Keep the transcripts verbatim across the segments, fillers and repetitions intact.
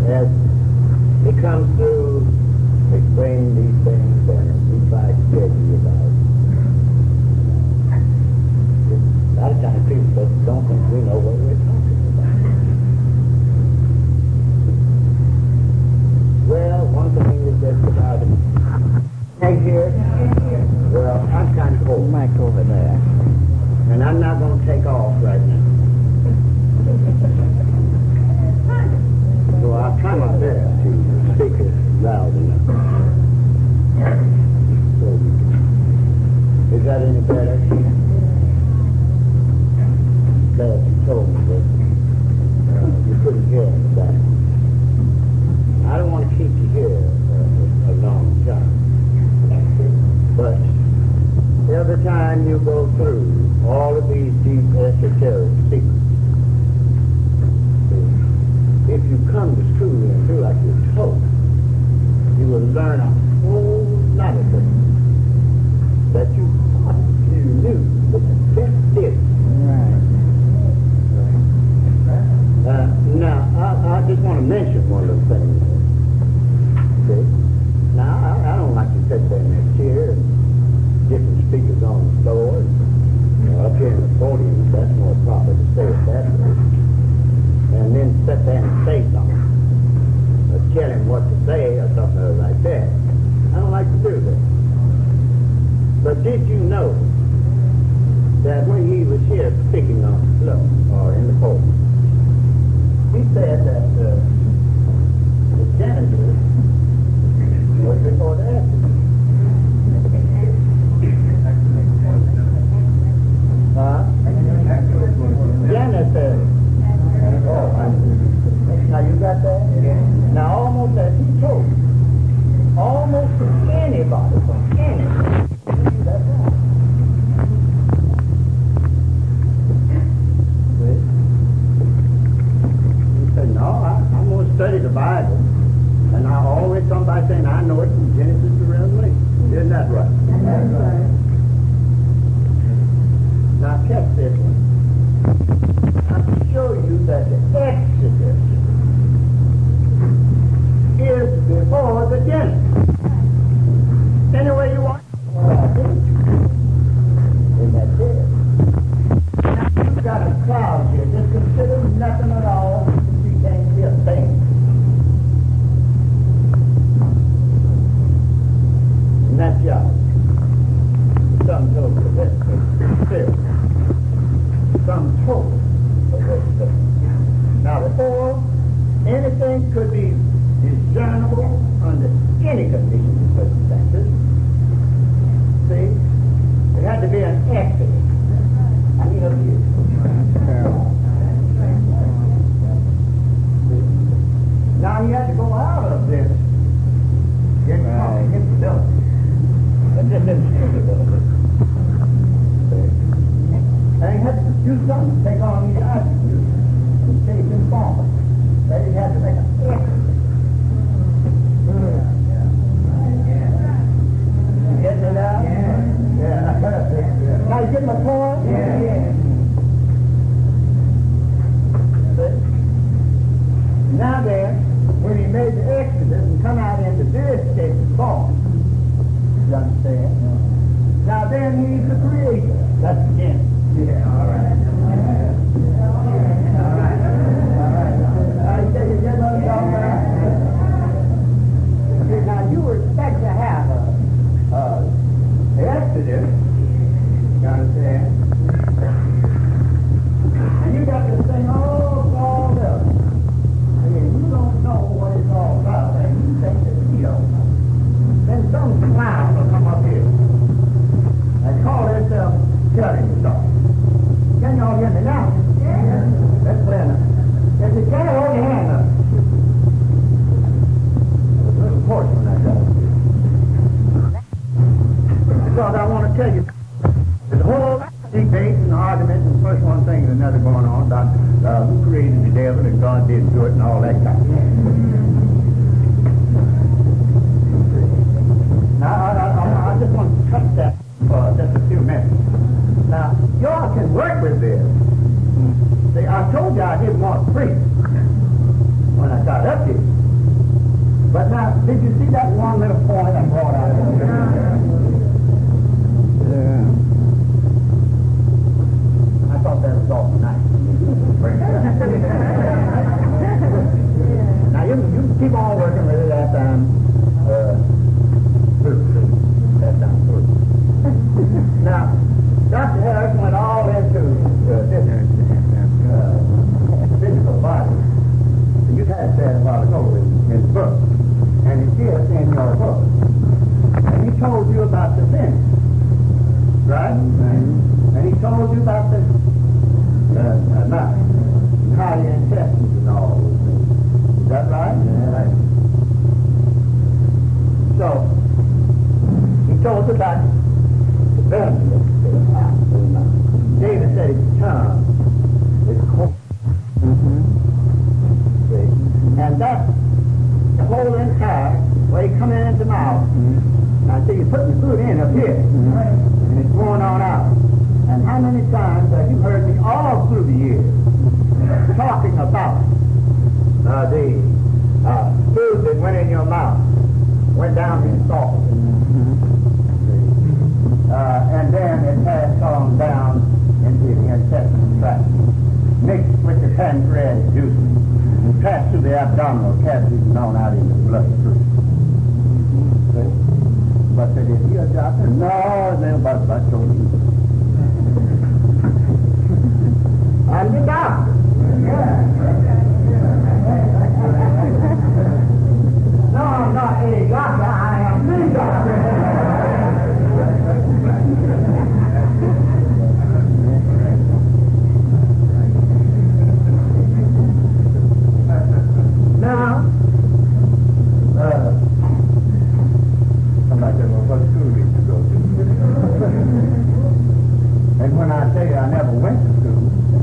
as he comes through explaining these things, and we try to tell you about it. A lot of times people just don't think we know what we're talking about. Well, one thing is just about it. Right here? Well, I'm kind of old. Mic over there. And I'm not going to take off right now. So I'll try my best to speak it loud enough. So, is that any better? Glad you told me that uh, you couldn't hear in the back. I don't want to keep you here uh, a long time. But every time you go through all of these deep esoteric secrets, if you come to school and do like you're told, you will learn a whole lot of things that you thought you knew, but you just didn't. Right. Uh, now, I, I just want to mention one little thing. Okay? Now, I, I don't like to sit there in that chair and different speakers on the floor. And, you know, up here in the podium, that's more proper to say it that way. And then sit there and say something, or tell him what to say, or something like that. I don't like to do that. But did you know that when he was here speaking on the floor, or in the podium, he said that uh, the janitor was before the accident. Huh? Janitor. Oh, now you got that? Now almost as he told you, almost anybody from anywhere, that's right. He said, no, I, I'm going to study the Bible, and I always come by saying, I know it from Genesis to Revelation. Isn't that right? That's right. Now check this one. Show you that the Exodus is before the Genesis. Any way you want. Well, I did. And that's it. Now you've got a cloud here. Just consider nothing at all. You can't see a thing. And that's yours. Some total of this. Still. Some total. Now, before anything could be discernible under any conditions and circumstances, see, it had to be an accident. I need a view. Now, you had to go out of this instability, and this instability. And he had to do something to take on these attributes and change his form. That he had to make an effort. did you see that one little point I brought out? Yeah. I thought that was awful nice. Now you, you keep on working with it that time. Uh, that time through. Now, Doctor Harris went all into uh, this uh, physical body. You had said a while ago in his book, and it is in your book. And he told you about the finish, right? Mm-hmm. And he told you about the uh, uh, mouth, and how your intestines and all those things. Is that right? Yeah. Right. So, he told you about the belly. David said his tongue is cold. Mm-hmm. And that, the whole entire, where you come in at the mouth, mm-hmm. now see, you're putting the food in up here, mm-hmm. and it's going on out. And how many times have you heard me all through the years talking about uh, the uh, food that went in your mouth, went down in salt, mm-hmm. uh, and then it passed on down into the intestinal tract, mixed with the pancreatic juices. Passed through the abdominal cavities and on out into the bloodstream. See? But they did you a doctor? No, they don't about that told you. I'm the doctor. No, I'm not a doctor, I am the doctor. Now, uh, somebody said, well, what school did you go to? And when I say I never went to school,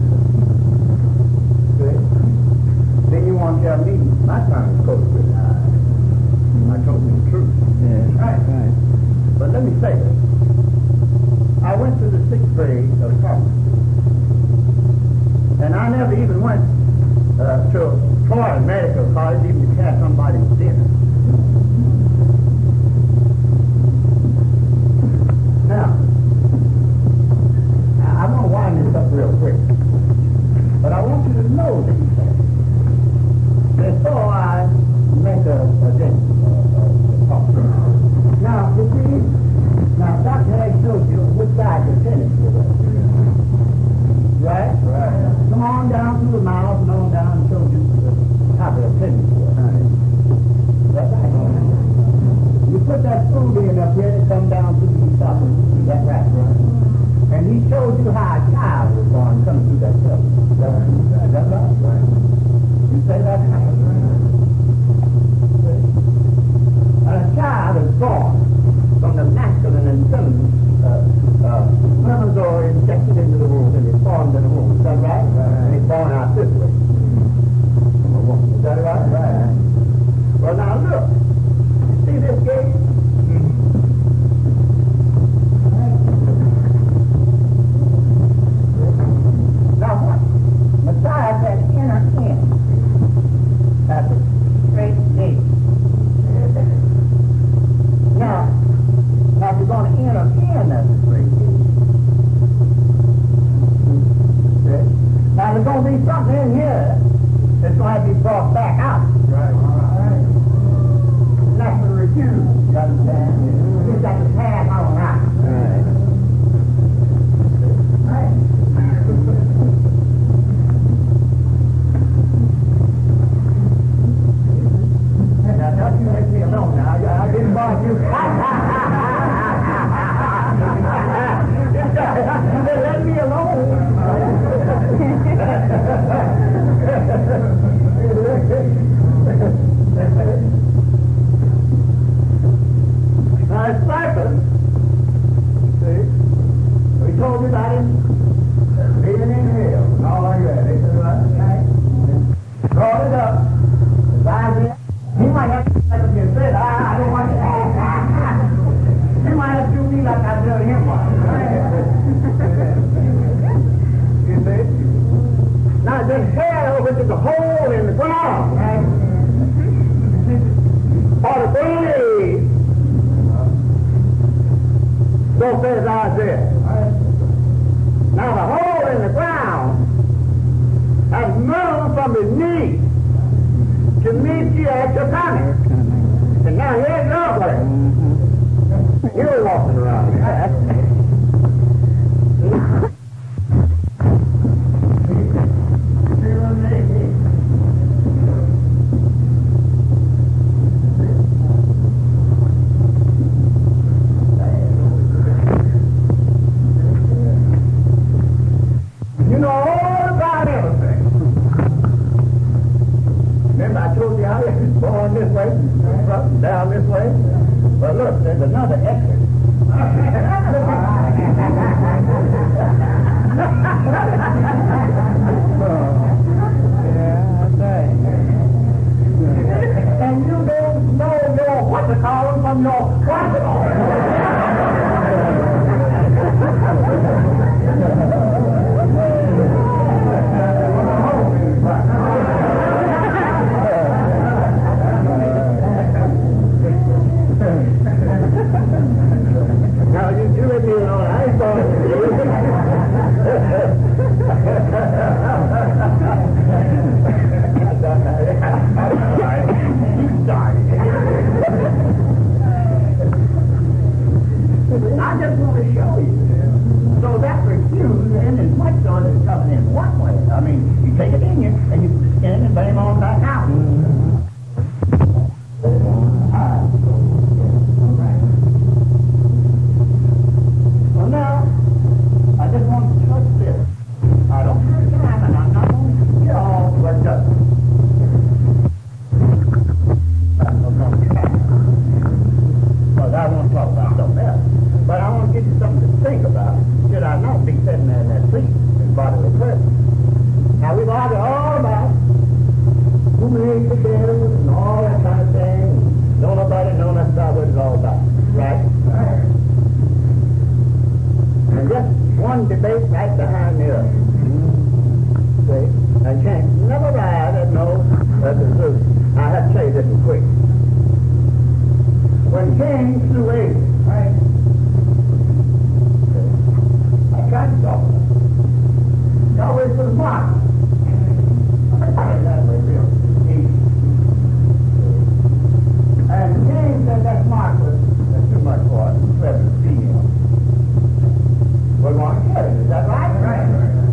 see, then you want to tell me my time is close to it. I told you the truth. Yeah, right. right. But let me say this. I went to the sixth grade of college. And I never even went uh, to Florida Medical College even to catch somebody's dinner. Now, I'm going to wind this up real quick. But I want you to know these things. Before I Isaiah. Now the hole in the ground has moved from his knee to meet you at your coming. And now here's your way. You're walking around. You know all about everything. Remember I told you how it's going this way, up and down this way? But look, there's another exit. And you don't know your what to call them from your what to call them. Now you do it, you know, I ain't going to do it. I just want to show you. So that refuse in as much on is coming in one way. I mean, you take it in you and you skin it and bring them on back out. Well, now, I just want to touch this. I don't have time, and I'm not going to get all but just. I'm not going to try. Because I want to talk about something else. But I want to give you something to think about. Should I not be sitting there in that seat in bodily presence? Now, we've argued all about who made the bills and all that kind of thing. Don't nobody know that's about what it's all about. Right? Right. And just one debate right behind the other. See? And can't never arrive at no uh, conclusion. I have to say this quick. When King slew Abel, right? I tried to talk about it. He always was mocked. That way real easy. And King said that mark was that's too much for us. Clever to see him. We're going to get it. Is that right? Right.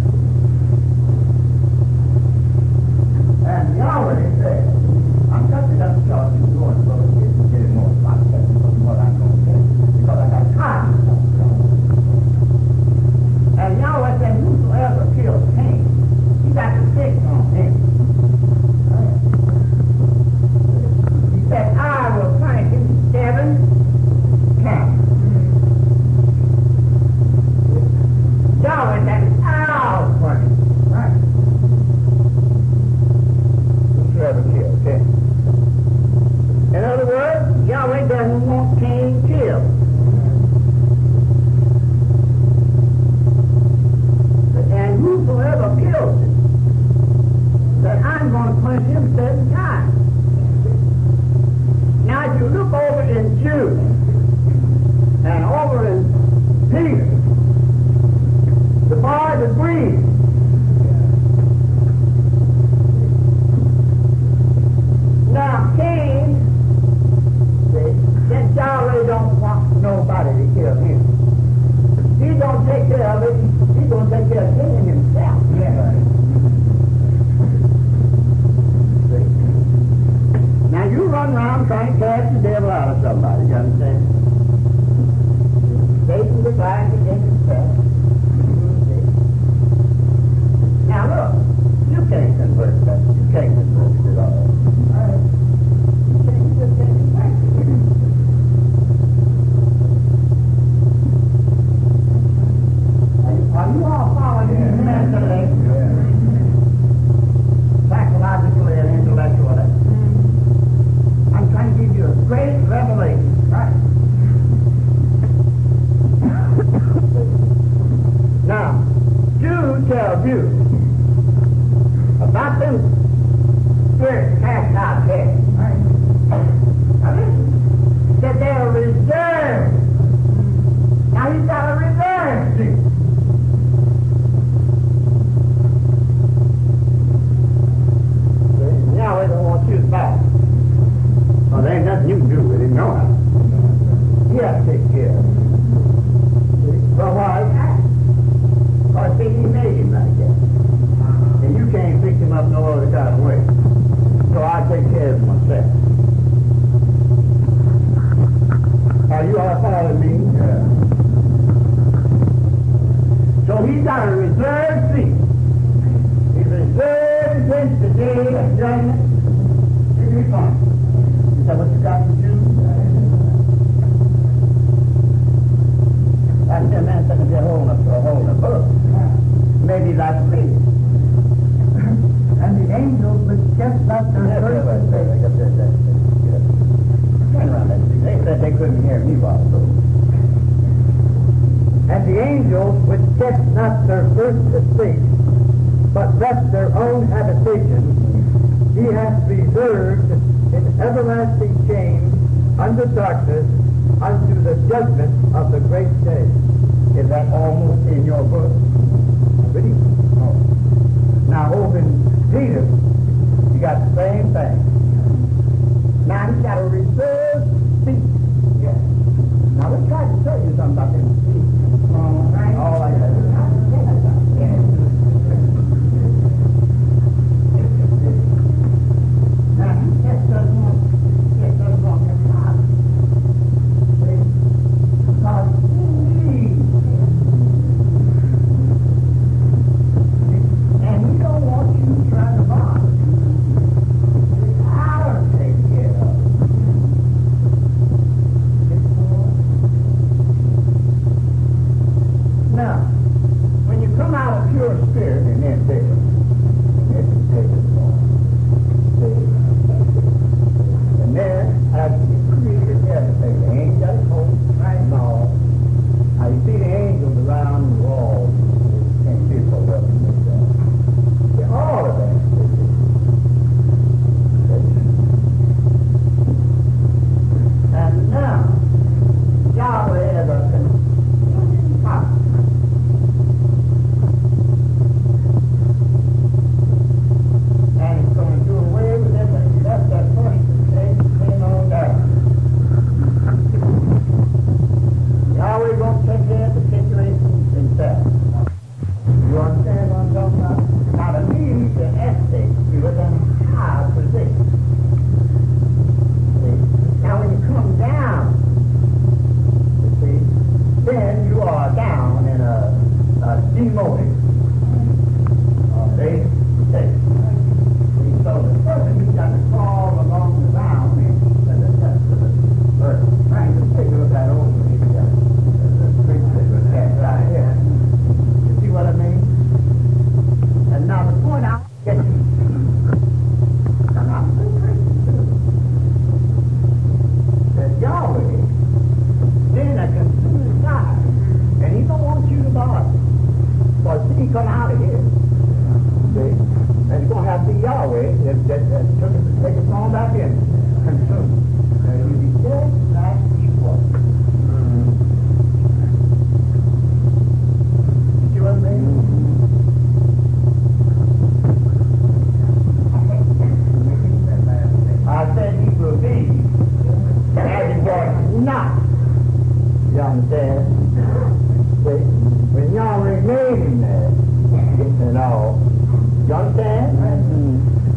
And Yahweh said, I'm cutting up the short and going to go and get, get it more spot than what I'm going to say. Because I got time to talk about it. And Yahweh said, whosoever kills Cain, he got to stick on him. He said, I will punish him seven times. Yahweh said, I'll punish him. Right. Whosoever kills Cain. In other words, Yahweh doesn't want Cain killed. And whosoever kills him, that I'm going to punish him seven times. Now, if you look over in Jude and over in Peter, the boy that breathed, now Cain, that Yahweh don't want nobody to kill him. He's going to take care of it. He's going to take care of Cain himself. Yeah. Now you run around trying to cast the devil out of somebody, you understand? Satan defies against himself. Now look, you can't convert that. You can't convert it at all. All right. You can't, you just can't convert it. Are you all following me mentally, psychologically, and intellectually? I'm trying to give you a great revelation. Right. Now, Jude tells you about them know how. He has to take care of him. Well, why? Because see, he made him like that. And you can't fix him up no other kind of way. So I take care of him myself. Are you all following me? Yeah. So he's got a reserved seat. He's reserved against the day of judgment. Is that what you got to do? That's the man sitting there holding a, holding a book. Maybe like me. And the angels which kept not their first estate. Turn around that. They said they couldn't hear me while so. And the angels which kept not their first estate, but left their own habitation, he hath reserved in everlasting chains under darkness unto the judgment of the great day. Is that almost in your book? Really? Oh. Now over in Peter, you got the same thing. Now he's got a reserved seat. Yeah. Now let's try to tell you something about them seats. All right. All right. Yeah. Now he just doesn't want, just doesn't want to come. Because he needs him. And he don't want you trying to bother him. I'll take care of it. Now, when you come out of pure spirit and then take it, then you take it on. See? And then, after you created everything, they ain't got a coat, right? No. Now, you see the angels around the wall, you can't see so well from this side. See, all of that. And now, Yahweh has a consuming fire. And he's going to do away with them and left that first thing came on down. Yahweh going to take care of the situation himself. You understand what I'm talking about? Now to me, he's an estate. He was in a high position. See? Now when you come down, you see, then you are down in a, a demoted uh, base state. So the person who's got to crawl along the ground and the test of the earth. Trying to take a look at over here. The creature with that right here. You see what I mean? And now the point out get you. And I'm so crazy too. That Yahweh then a consuming fire. And he don't want you to bother. Because he come out of here. See? And it's going to have to be Yahweh that, that, that took it, take it on back in. Consume. And you'll be dead like you was. See what I mean? I said he will be as he was not. You understand? See? When Yahweh made him there, and all, you understand? Mm-hmm.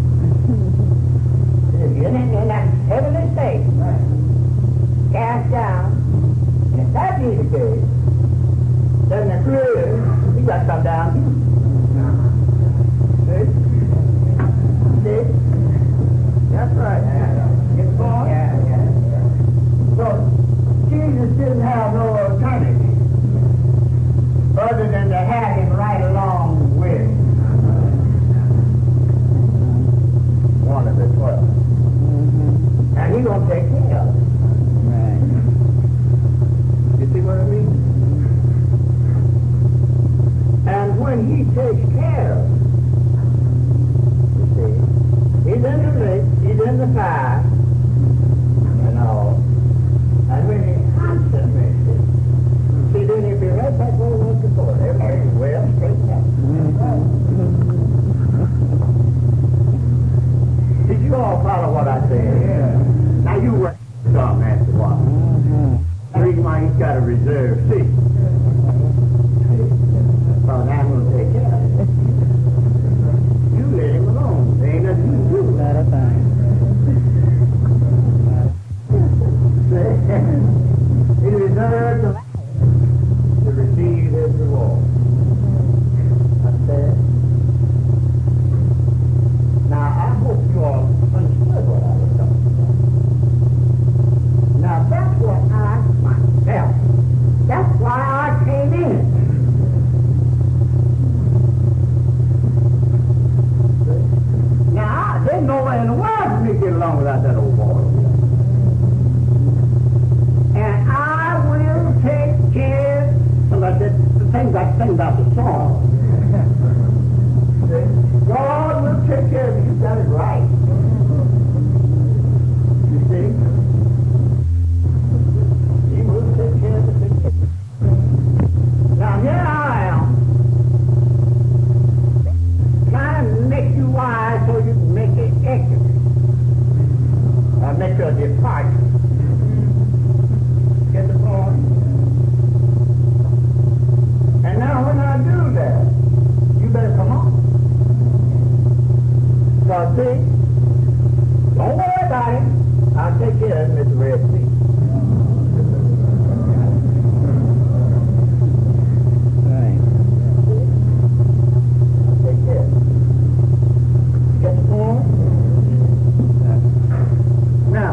In, in that heavenly state, cast down, and if that be the case, then the Creator, he got to come down too. See? See? That's right. Get going? Yeah, yeah, yeah. So, Jesus didn't have no alternative other than to have him right along with him. One of the twelve. Mm-hmm. And he's going to take care of it. Right. You see what I mean? And when he takes care of it, you see, he's in the lake, he's in the fire, and all. And when he consummates it, see, then he'll be right back where he was before. Everything's well straightened out. Did you all follow what I said? Yeah. Now you were some after he's got a reserve seat. Well, now I'm going to take care of it. You let him alone. There ain't nothing you can do. Not a thing. He reserved the to receive his reward. I said, now I hope you all understood what I was talking about. Now that's what I myself, that's why I came in. Now there's no way in the world for me to get along without that old boy. And I will take care of the, the things I sing about the song. God will take care of you. You got it right. You see? He will take care of the things. Now here I am, trying to make you wise so you can make it excellent. Or make a departure. Get the point? And now when I do that, you better come on. So see, don't worry about it. I'll take care of it, Mister Red Sea. Right. I'll take care of it. Get the point? Now,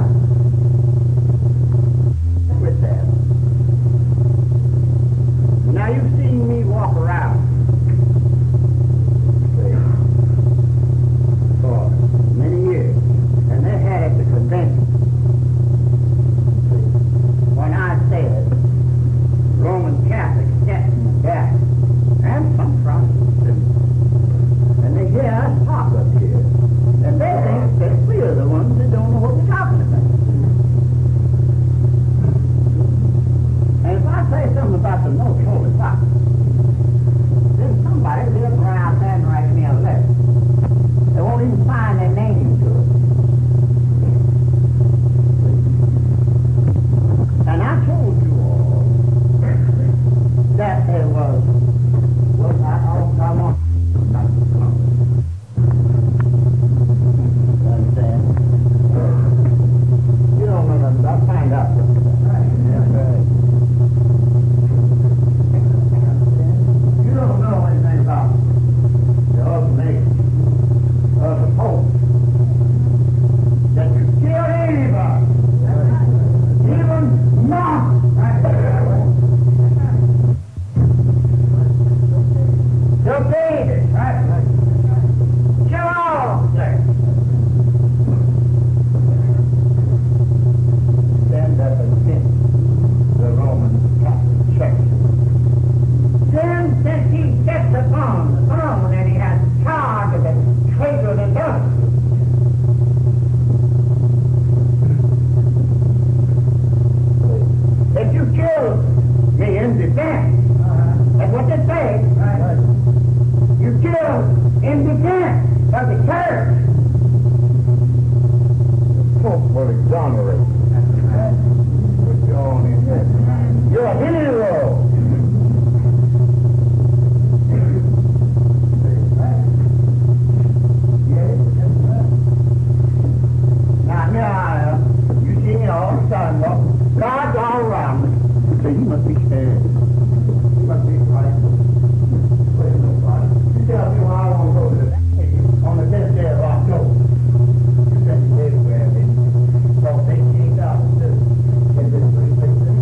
with that. Now you've seen me walk around see, for many years, and they had at the convention. See, when I said Roman Catholics stepped in the back, and some Protestants, and they hear us talk up here, and they think that we are the ones that don't know what we're talking about. And if I say something about the most holy Father, then somebody will run out there and write me a letter. They won't even sign their name to it. And I told you all that there was, well, I, I, I want not to come. You understand? You don't know nothing. I'll find out. Right. Yeah, right. You don't know anything about the ordination of the Pope. That you kill anybody, even monks. Kill babies, right? Kill all things. Stand up against the Roman Catholic Church. Then, since he sits upon the throne and he has charge of the traitor and dust, if you kill me in defense, that's what they say. You kill in defense of the church. The Pope will exonerate you. Put you on his head. You're a hero. Now here I am. You see me all the time, look. God's all around me. So you must be scared. You must be frightened. You tell me why I want to go to the on the tenth day of October. You said you did where it is. Cost eighteen dollars to get this three pictures.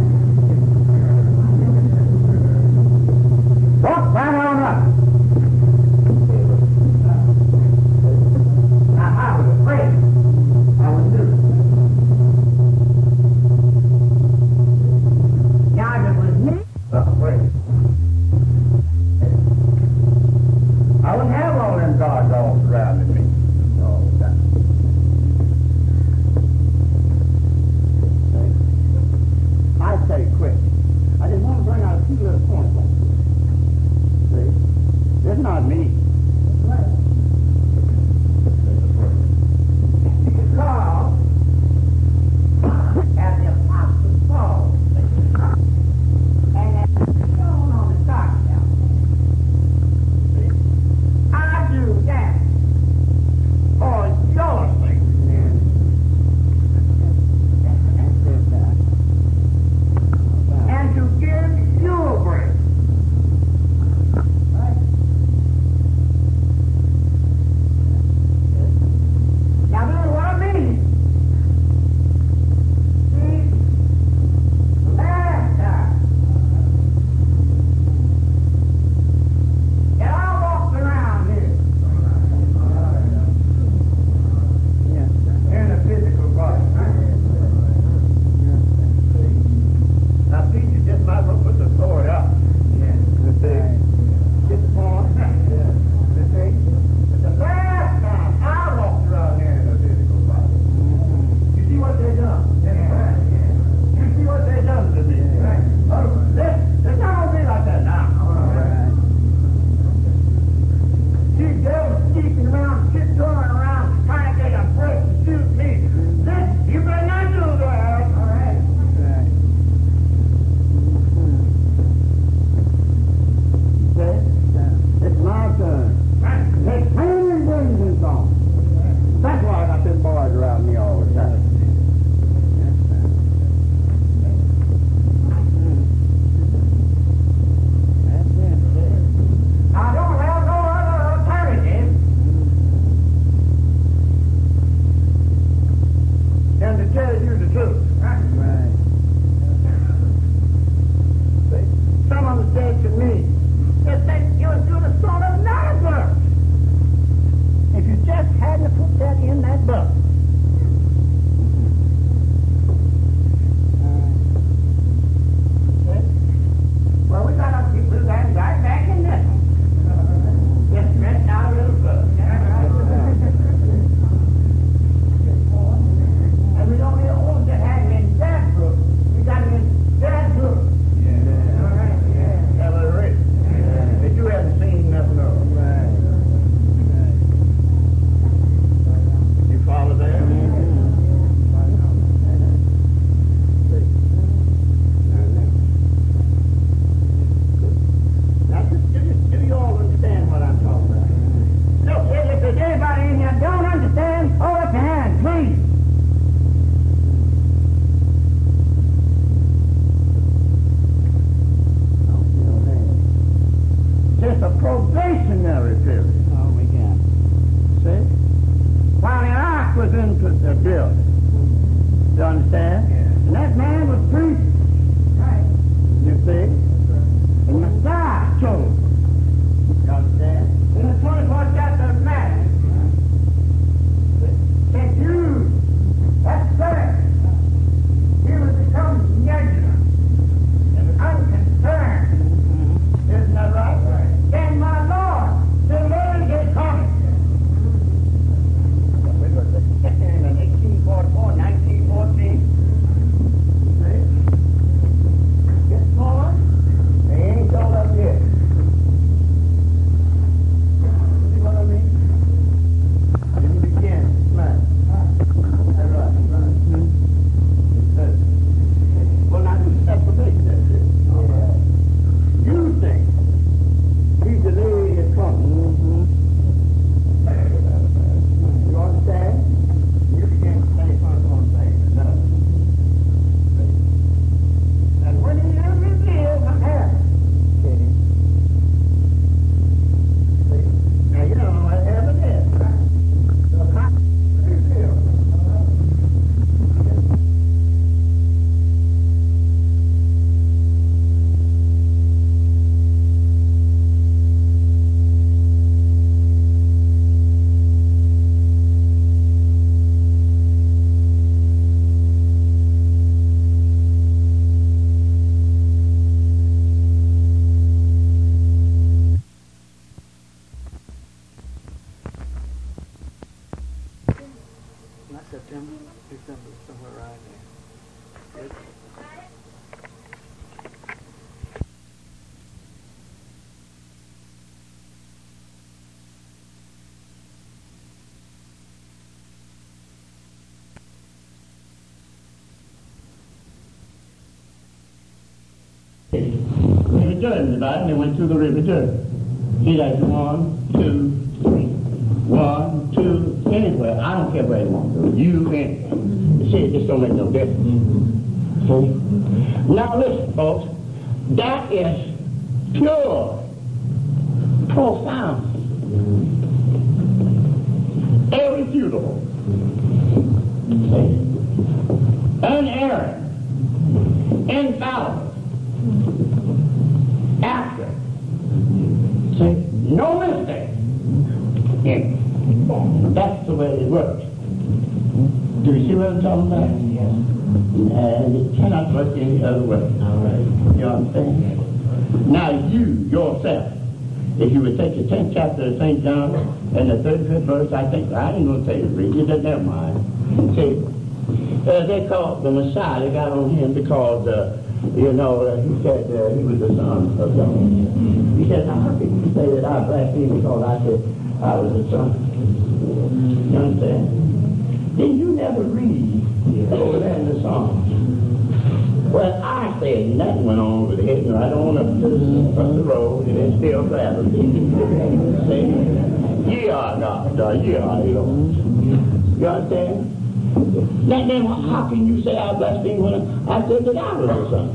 Walk right on up. Now I was afraid. I was nervous. Now if it was me, You understand? Yeah. And that man was preaching. Right. You see? And Messiah chose. You understand? In the twenty-fourth chapter of Matthew, it used that servant. He was become negligent and unconcerned. Isn't that right? Right. Then my Lord, the Lord is coming. In eighteen forty-four, nineteen fourteen. See? Get forward. They ain't all up yet. See what I mean? Didn't begin. Man. That's right. Right. That's it. Well, now do separation. That's it. You think he's delayed his coming. You understand? You begin to say one thing another. And when he is revealed from heaven, see? Now you don't know what heaven is, right? So how revealed? Not September, December, somewhere around there. Good. River Jordan divided, and they went through the River Jordan. See, that's one, two, three. One, two, anywhere. I don't care where you want to go. You and you see, it just don't make no difference. See? Now listen, folks. That is pure, profound, irrefutable, unerring, infallible, accurate. See? No mistake. Yeah. That's the way it works. Do you see what I'm talking about? Yes. And it cannot work any other way. All right. You understand? Now you, yourself, if you would take the tenth chapter of Saint John and the thirty-fifth verse, I think, I ain't going to tell you to read it, but never mind. See, uh, they called the Messiah, they got on him because, uh, you know, uh, he said uh, he was the son of God. He said, now how can you say that I blasphemed because I said I was the son? You understand? Then you never read over there in the Psalms. Well, I said, and that went on over the head, right on up to the, up the road, and it's still traveling. See? Ye are God, uh, ye are Lord. You understand? Now, then, how can you say I blasphemed when I said that I was the son?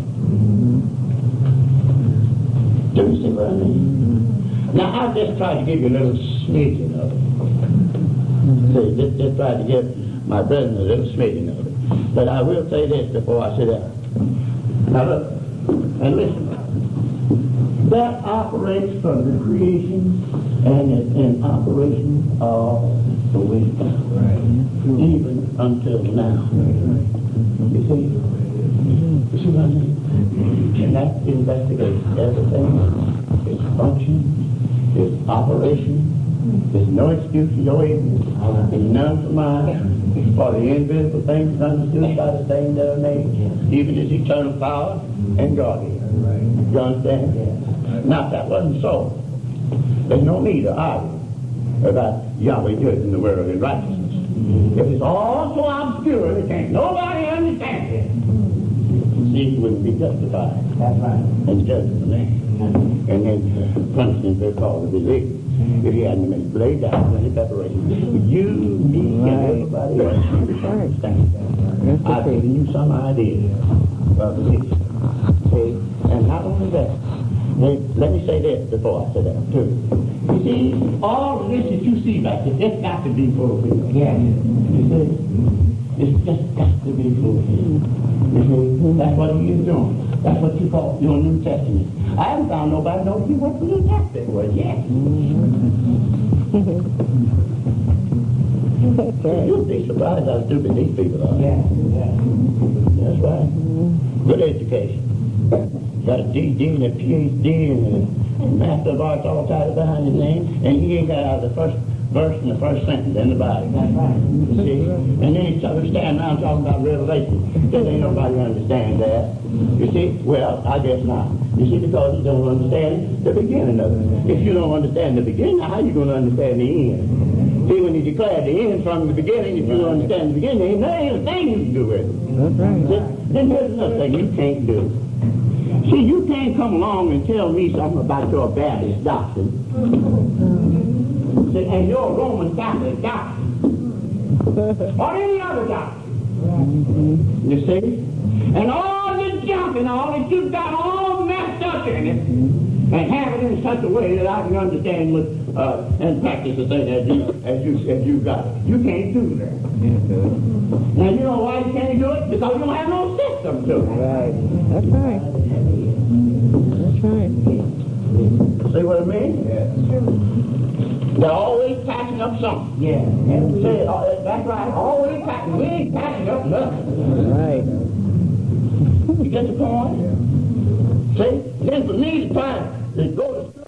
Do you see what I mean? Now, I just tried to give you a little smidgen of it. See, just, just tried to give my brethren a little smidgen of it. But I will say this before I sit down. Now look, and listen. That operates from the creation and it's in operation of the wisdom. Right. Even until now. You see? You see what I mean? And that investigates everything, its function, its operation. There's no excuse to go in. There's none for mine. For the invisible things understood by the things that are made, even his eternal power and Godhead. You understand? Now, if that wasn't so, there's no need to argue about Yahweh judging the world in righteousness. If it's all so obscure that can't nobody understand it, he wouldn't be justified. That's right. And judging the man. And then punishing their cause of belief. If he hadn't been laid down any preparation. You, me, and everybody else understand that. I've given you some idea of belief. See? And not only that, let me say this before I say that too. You see, all of this that you see back there, it's got to be fulfilled. Yeah. You see? It's just got to be fulfilled. You see? That's what he is doing. That's what you call your New Testament. I haven't found nobody know you what the New Testament was yet. You'll be surprised how stupid these people are. Yeah. Yeah. That's right. Good education. Got a D D and a P H D and a Master of Arts all tied behind his name, and he ain't got out of the first verse and the first sentence in the Bible. That's right. You see? And then he's talking, standing around talking about Revelation. Just ain't nobody understand that. You see? Well, I guess not. You see, because you don't understand the beginning of it. If you don't understand the beginning, how are you going to understand the end? See, when you declare the end from the beginning, if you don't understand the beginning, there ain't a thing you can do with it. That's right. See? Then here's another thing you can't do. See, you can't come along and tell me something about your Baptist doctrine. See, and your Roman Catholic doctrine. Or any other doctrine. You see? And all the junk and all that you've got all messed up in it. And have it in such a way that I can understand with, uh, and practice the thing as you, as you, as you got it. You can't do that. And you know why you can't do it? Because you don't have no system to it. Right. That's right. That's right. See what I mean? Yeah. They're always packing up something. Yeah. See, uh, that's right. Always packing. We ain't packing up nothing. Right. You get the point? See? Then for me to try to go to